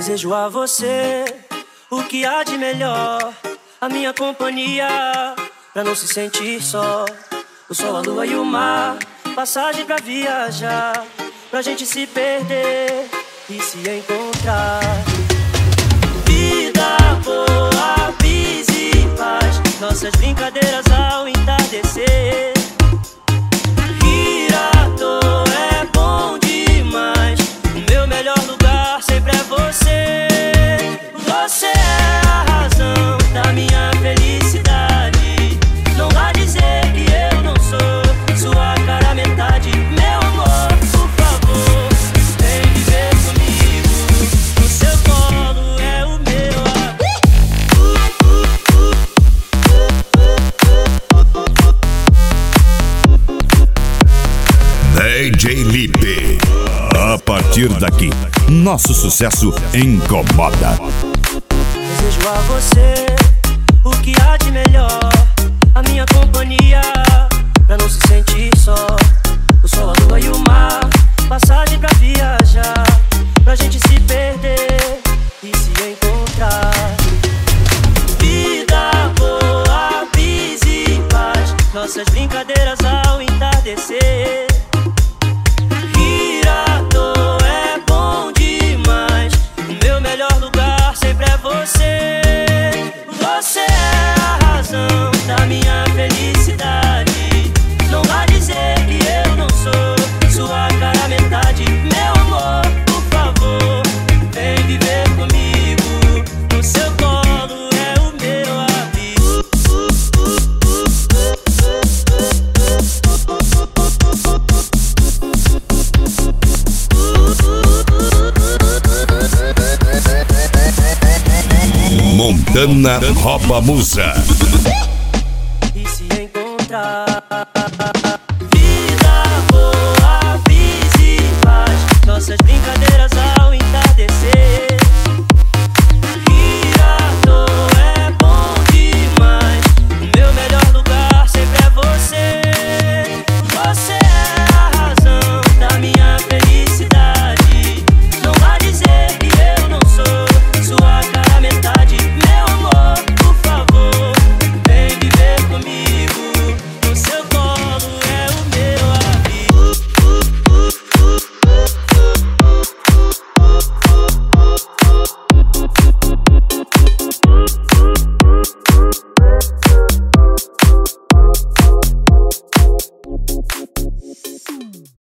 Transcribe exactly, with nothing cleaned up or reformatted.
Desejo a você o que há de melhor, a minha companhia, pra não se sentir só. O sol, a lua e o mar, passagem pra viajar, pra gente se perder e se encontrar. Vida boa, bis e paz, nossas brincadeiras ao entardecer. Rir à toa é bom demais, o meu melhor lugar sempre é você. Você é a razão da minha felicidade. Não vá dizer que eu não sou sua cara metade. Meu amor, por favor, vem viver comigo. O seu colo é o meu. D J Lipe. A partir daqui, nosso sucesso incomoda. Desejo a você o que há de melhor, a minha companhia, pra não se sentir só. O sol, a lua e o mar, passagem pra viajar, pra gente se perder e se encontrar. Vida boa, bis e paz, nossas brincadeiras ao entardecer. Rir à toa é bom demais, o meu melhor lugar sempre é você. Você é a razão da minha felicidade. Não vá dizer que eu não sou sua cara metade. Meu amor, por favor, vem viver comigo. O seu colo é o meu abrigo. Montana rouba musa.